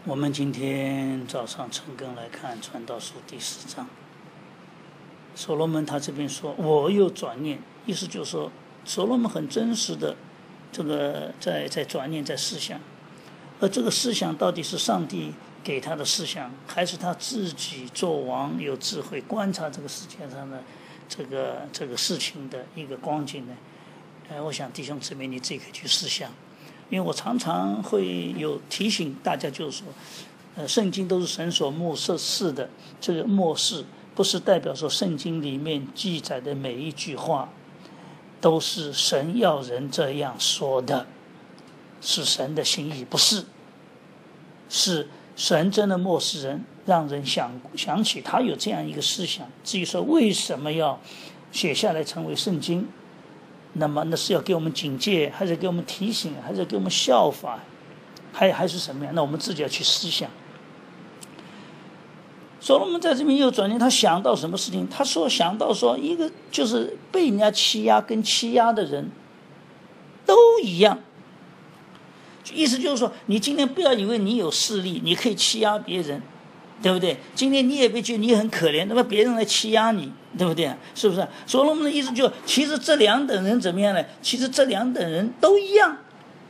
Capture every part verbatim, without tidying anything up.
我们今天早上晨更来看传道书第四章，所罗门他这边说我又转念，意思就是说所罗门很真实的这个在在转念，在思想，而这个思想到底是上帝给他的思想，还是他自己做王有智慧观察这个世界上的这个这个事情的一个光景呢？呃，我想弟兄姊妹你自己可以去思想。因为我常常会有提醒大家，就是说，呃，圣经都是神所默示的，这个默示不是代表说圣经里面记载的每一句话都是神要人这样说的，是神的心意，不是，是神真的默示人，让人想想起他有这样一个思想。至于说为什么要写下来成为圣经，那么那是要给我们警戒，还是给我们提醒，还是给我们效法，还还是什么样？那我们自己要去思想。所罗门在这边又转念，他想到什么事情？他说想到说，一个就是被人家欺压跟欺压的人都一样，意思就是说，你今天不要以为你有势力，你可以欺压别人，对不对？今天你也别觉得你很可怜，那么别人来欺压你，对不对？是不是？所罗门的意思就，其实这两等人怎么样呢？其实这两等人都一样，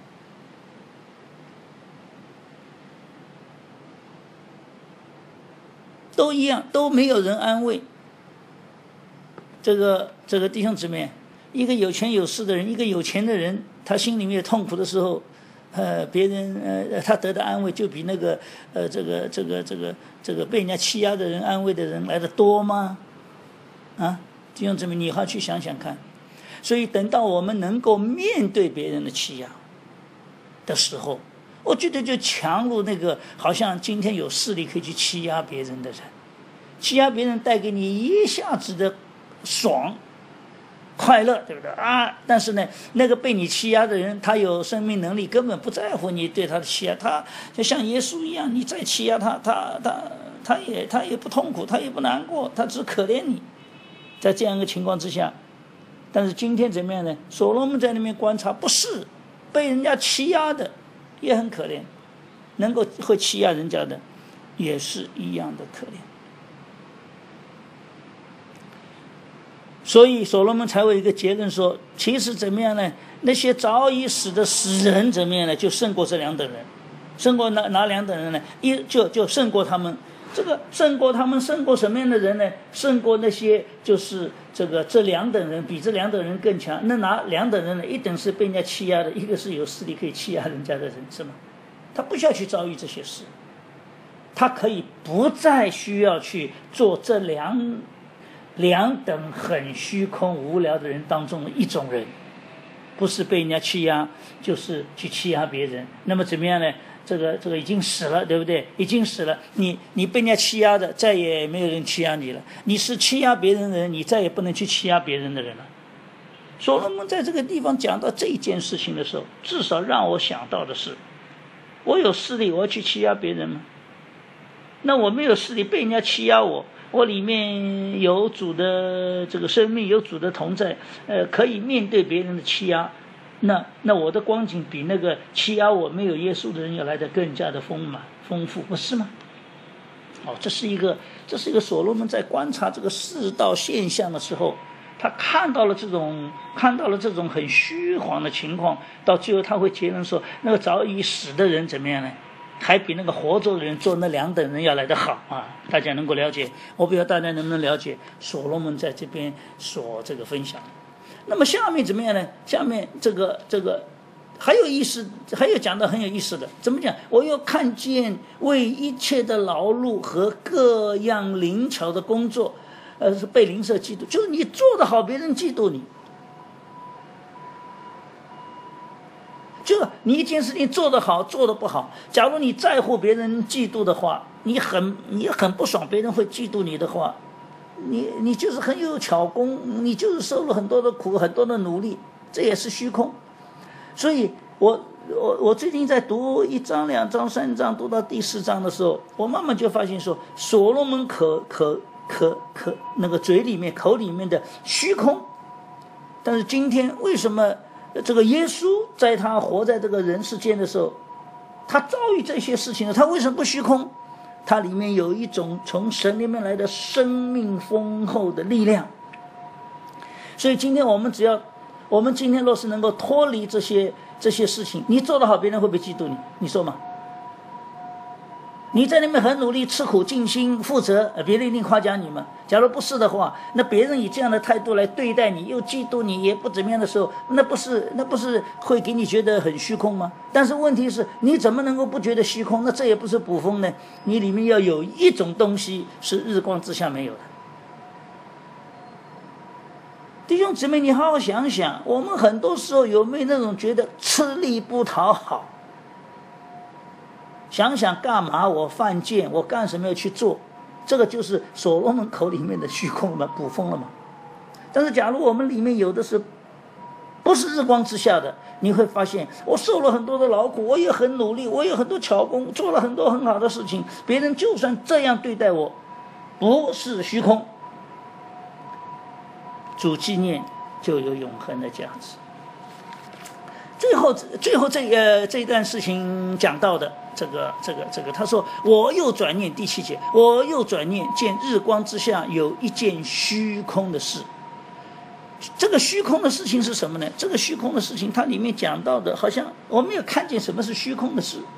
都一样，都没有人安慰。这个这个弟兄姊妹，一个有权有势的人，一个有钱的人，他心里面痛苦的时候，呃，别人呃，他得的安慰就比那个呃，这个这个这个这个被人家欺压的人安慰的人来的多吗？啊，弟兄姊妹，你还要去想想看。所以等到我们能够面对别人的欺压的时候，我觉得就强如那个好像今天有势力可以去欺压别人的人，欺压别人带给你一下子的爽快乐，对不对啊？但是呢，那个被你欺压的人，他有生命能力，根本不在乎你对他的欺压，他就像耶稣一样，你再欺压他，他他他也他也不痛苦，他也不难过，他只可怜你。在这样一个情况之下，但是今天怎么样呢？所罗门在那边观察，不是被人家欺压的也很可怜，能够会欺压人家的也是一样的可怜。所以所罗门才有一个结论说，其实怎么样呢？那些早已死的死人怎么样呢？就胜过这两等人，胜过哪哪两等人呢？一就就胜过他们。这个胜过他们，胜过什么样的人呢？胜过那些就是这个这两等人，比这两等人更强。那哪两等人呢？一等是被人家欺压的，一个是有势力可以欺压人家的人，是吗？他不需要去遭遇这些事，他可以不再需要去做这两两等很虚空无聊的人当中的一种人，不是被人家欺压，就是去欺压别人。那么怎么样呢？这个这个已经死了，对不对？已经死了，你你被人家欺压的，再也没有人欺压你了。你是欺压别人的人，你再也不能去欺压别人的人了。所罗门在这个地方讲到这件事情的时候，至少让我想到的是，我有势力，我要去欺压别人吗？那我没有势力，被人家欺压我，我里面有主的这个生命，有主的同在，呃，可以面对别人的欺压。那那我的光景比那个欺压我没有耶稣的人要来得更加的丰满丰富，不是吗？哦，这是一个这是一个所罗门在观察这个世道现象的时候，他看到了这种看到了这种很虚晃的情况，到最后他会结论说，那个早已死的人怎么样呢？还比那个活着的人做那两等人要来得好啊！大家能够了解，我不知道大家能不能了解所罗门在这边所这个分享。那么下面怎么样呢？下面这个这个还有意思，还有讲的很有意思的，怎么讲？我又看见为一切的劳碌和各样灵巧的工作，呃，是被邻舍嫉妒，就是你做得好，别人嫉妒你。就你一件事情做得好，做得不好，假如你在乎别人嫉妒的话，你很你很不爽，别人会嫉妒你的话。你你就是很有巧功，你就是受了很多的苦，很多的努力，这也是虚空。所以我我我最近在读一章两章三章，读到第四章的时候，我慢慢就发现说，所罗门可可可可那个嘴里面口里面的虚空，但是今天为什么这个耶稣在他活在这个人世间的时候， 他遭遇这些事情呢，他为什么不虚空？它里面有一种从神里面来的生命丰厚的力量。所以今天我们只要，我们今天若是能够脱离这些这些事情，你做得好，别人会不会嫉妒你？你说嘛？你在那边很努力、吃苦、尽心、负责，别人一定夸奖你们。假如不是的话，那别人以这样的态度来对待你，又嫉妒你，也不怎么样的时候，那不是那不是会给你觉得很虚空吗？但是问题是，你怎么能够不觉得虚空？那这也不是捕风呢？你里面要有一种东西是日光之下没有的。弟兄姊妹，你好好想想，我们很多时候有没有那种觉得吃力不讨好？想想干嘛我犯贱，我干什么要去做？这个就是所罗门口里面的虚空了嘛，捕风了嘛。但是假如我们里面有的是不是日光之下的，你会发现我受了很多的劳苦，我也很努力，我有很多巧工，做了很多很好的事情，别人就算这样对待我，不是虚空，主纪念就有永恒的价值。最后，最后这呃这一段事情讲到的这个这个这个，他说我又转念，第七节，我又转念见日光之下有一件虚空的事。这个虚空的事情是什么呢？这个虚空的事情，它里面讲到的，好像我没有看见什么是虚空的事，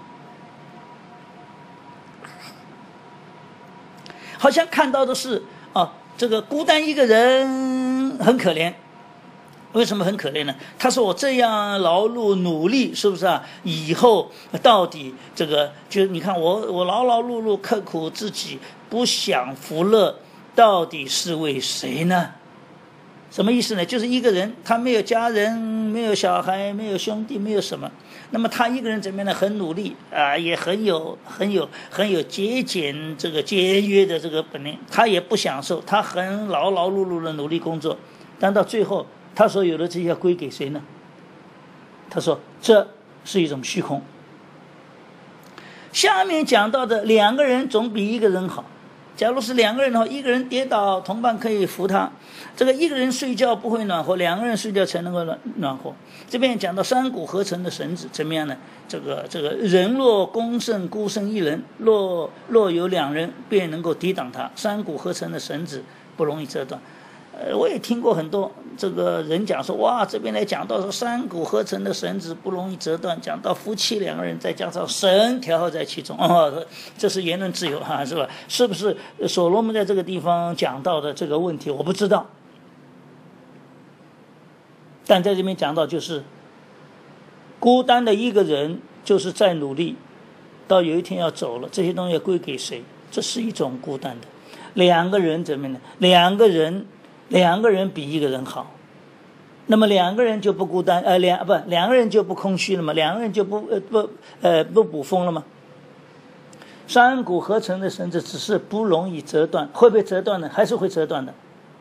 好像看到的是啊，这个孤单一个人很可怜。为什么很可怜呢？他说我这样劳碌努力，是不是啊？以后到底这个，就你看我我劳劳碌碌刻苦自己，不享福乐，到底是为谁呢？什么意思呢？就是一个人他没有家人，没有小孩，没有兄弟，没有什么，那么他一个人怎么样呢？很努力啊，也很有很有很有节俭这个节约的这个本领，他也不享受，他很劳劳碌碌的努力工作，但到最后他所有的这些归给谁呢？他说这是一种虚空。下面讲到的两个人总比一个人好。假如是两个人的话，一个人跌倒，同伴可以扶他。这个一个人睡觉不会暖和，两个人睡觉才能够暖暖和。这边讲到三股合成的绳子怎么样呢？这个这个人若攻胜孤身一人，若若有两人，便能够抵挡他。三股合成的绳子不容易折断。呃，我也听过很多这个人讲说，哇，这边来讲到说三股合成的绳子不容易折断，讲到夫妻两个人再加上神调和在其中，哦，这是言论自由哈、啊，是吧？是不是所罗门在这个地方讲到的这个问题，我不知道。但在这边讲到，就是孤单的一个人，就是在努力，到有一天要走了，这些东西要归给谁？这是一种孤单的。两个人怎么呢？两个人。两个人比一个人好，那么两个人就不孤单，呃，两不两个人就不空虚了吗？两个人就不呃不呃不捕风了吗？三股合成的绳子只是不容易折断，会不会折断呢？还是会折断的。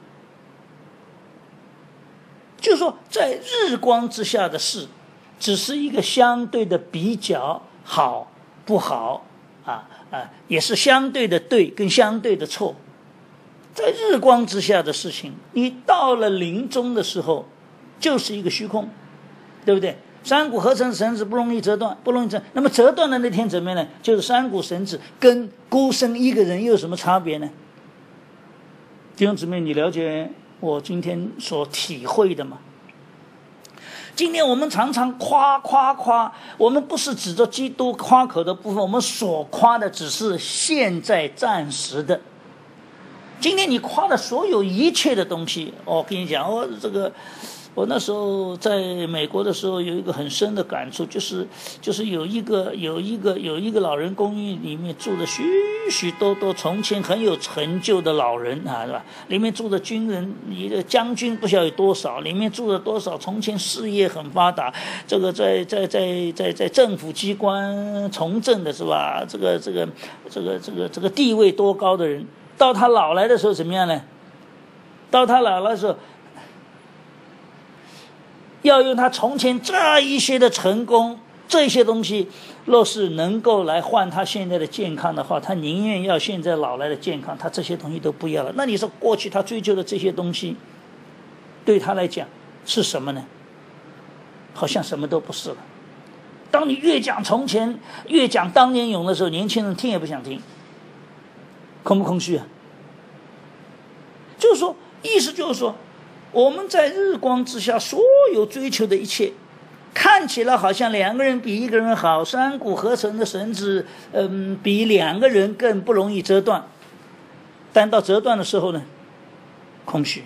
就是说，在日光之下的事，只是一个相对的比较好不好啊啊，也是相对的对跟相对的错。在日光之下的事情，你到了临终的时候，就是一个虚空，对不对？三股合成绳子不容易折断，不容易折。那么折断的那天怎么样呢？就是三股绳子跟孤身一个人又有什么差别呢？弟兄姊妹，你了解我今天所体会的吗？今天我们常常夸夸夸，我们不是指着基督夸口的部分，我们所夸的只是现在暂时的。今天你夸的所有一切的东西，我跟你讲，我这个，我那时候在美国的时候有一个很深的感触，就是就是有一个有一个有一个老人公寓里面住的许许多多从前很有成就的老人啊，是吧？里面住的军人，一个将军不晓得有多少，里面住了多少从前事业很发达，这个在在在在在政府机关从政的是吧？这个这个这个这个这个地位多高的人。到他老来的时候怎么样呢？到他老来的时候，要用他从前这一些的成功，这些东西，若是能够来换他现在的健康的话，他宁愿要现在老来的健康，他这些东西都不要了。那你说过去他追求的这些东西，对他来讲是什么呢？好像什么都不是了。 当你越讲从前，越讲当年勇的时候，年轻人听也不想听，空不空虚啊？就是说，意思就是说，我们在日光之下所有追求的一切，看起来好像两个人比一个人好，三股合成的绳子，嗯，比两个人更不容易折断。但到折断的时候呢，空虚。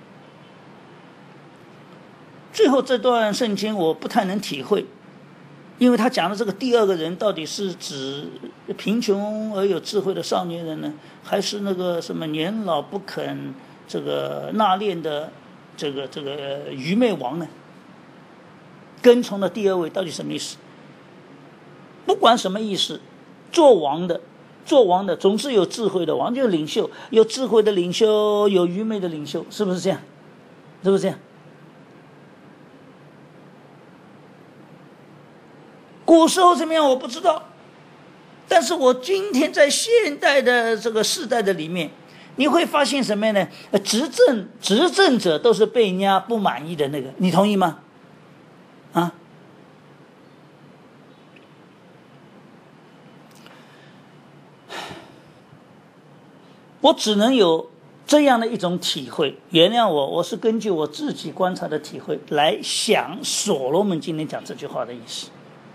最后这段圣经我不太能体会，因为他讲的这个第二个人到底是指贫穷而有智慧的少年人呢，还是那个什么年老不肯这个纳谏的这个这个愚昧王呢？跟从的第二位到底什么意思？不管什么意思，做王的做王的总是有智慧的王，就是领袖，有智慧的领袖，有愚昧的领袖，是不是这样？是不是这样？古时候怎么样我不知道，但是我今天在现代的这个世代的里面，你会发现什么呢？执政执政者都是被人家不满意的那个，你同意吗？啊？我只能有这样的一种体会，原谅我，我是根据我自己观察的体会来想所罗门今天讲这句话的意思。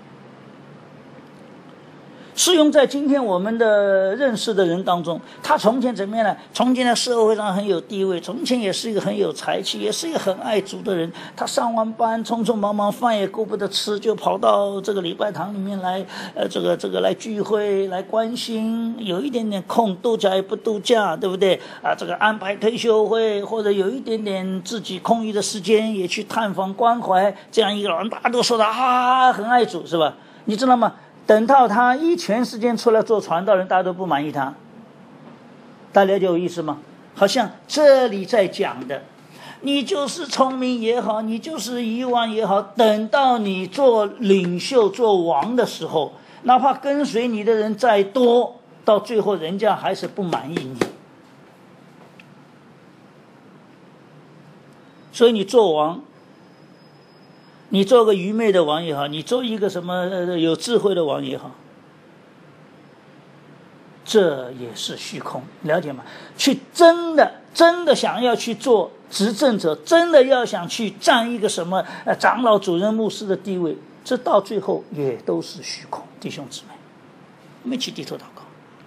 适用在今天我们的认识的人当中，他从前怎么样呢？从前在社会上很有地位，从前也是一个很有才气，也是一个很爱主的人。他上完班匆匆忙忙，饭也顾不得吃，就跑到这个礼拜堂里面来，呃，这个这个来聚会，来关心，有一点点空，度假也不度假，对不对？啊，这个安排退休会，或者有一点点自己空余的时间，也去探访关怀这样一个人，大家都说他啊很爱主，是吧？你知道吗？等到他一全时间出来做传道人，大家都不满意他。大家了解我意思吗？好像这里在讲的，你就是聪明也好，你就是遗忘也好，等到你做领袖做王的时候，哪怕跟随你的人再多，到最后人家还是不满意你。所以你做王，你做个愚昧的王也好，你做一个什么有智慧的王也好，这也是虚空，了解吗？去真的真的想要去做执政者，真的要想去占一个什么呃长老、主任、牧师的地位，这到最后也都是虚空。弟兄姊妹，我们一起低头祷告。